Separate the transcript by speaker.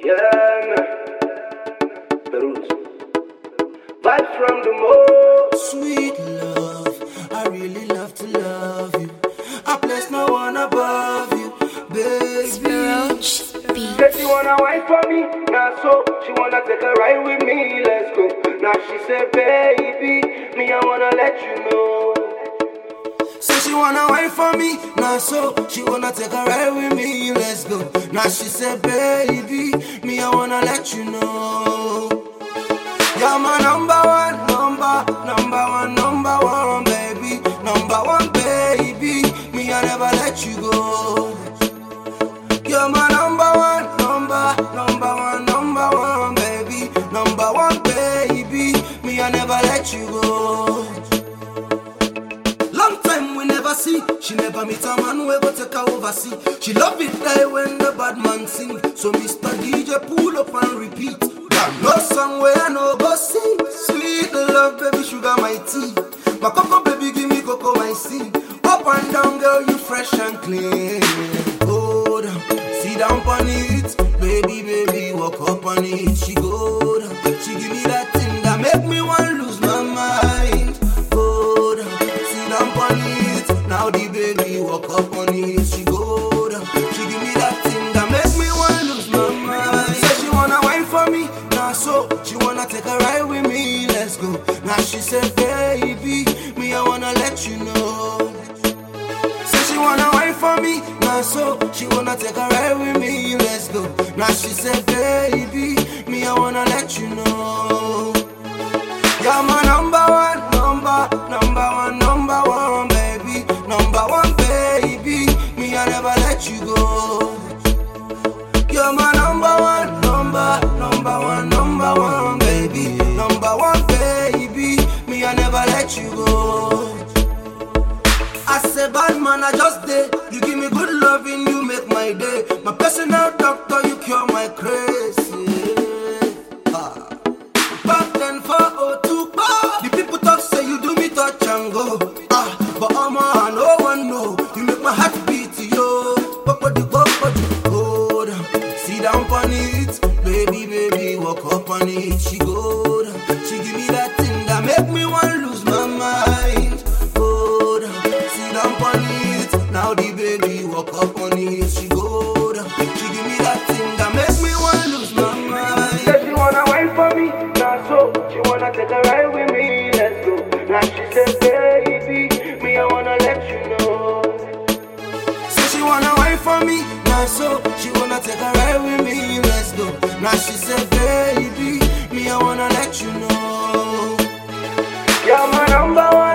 Speaker 1: Yeah, man. Perus. Vibes from the moon.
Speaker 2: Sweet love, I really love to love you. I place no one above you, baby.
Speaker 1: Said she wanna wine for me, now so she wanna take a ride with me, let's go. Now she said, baby, me I wanna let you know.
Speaker 2: Say she wanna wine for me, now so she wanna take a ride with me, let's go. Now she said, baby, me I wanna let you know. You're my number one, baby. Number one, baby. Me I never let you go. You're my number one, baby. Number one, baby. Me I never let you go. Long time we never see. She never meet a man we go take her overseas. She love it there when the bad man sing. So Mr. DJ pull up and repeat. No song where I no go sing. Sweet love, baby, sugar my tea. My cocoa, baby, give me cocoa my seed. Up and down, girl, you fresh and clean. Go down, sit down on it. Baby, walk up on it. She go down, she give me that thing that make me want lose my mind. Go down, sit down on it. Now the baby walk up on it. She go down, she give me that thing that make me want lose my mind. Say she wanna wine for me. So she wanna take a ride with me, let's go. Now she said, baby, me I wanna let you know. Say she wanna wine for me, now so she wanna take a ride with me, let's go. Now she said, baby, me I wanna let you know. You're my number one, baby. Number one, baby, me I never let you go. You're my number one, baby. Number one, baby. Me I never let you go. I say bad man, I just did. You give me good loving, you make my day. My personal doctor, you cure my crazy. Back then 402, the people talk say you do me touch and go. But no one know. You make my heart beat, yo. Go down, sit down on it. Baby, walk up on it. She go down, she give me that thing that make me want lose my mind. Go down, sit down on it. Now the baby walk up on it. She go down, she give me that thing that make me want lose my mind.
Speaker 1: Said she wanna wine for me, now so she wanna take a ride with me, let's go. Now she said, baby, me I wanna let you know.
Speaker 2: Say she wanna wine for me, now so she wanna take a ride with me, let's go. Now she said, baby, me I wanna let you know.
Speaker 1: You're my number one.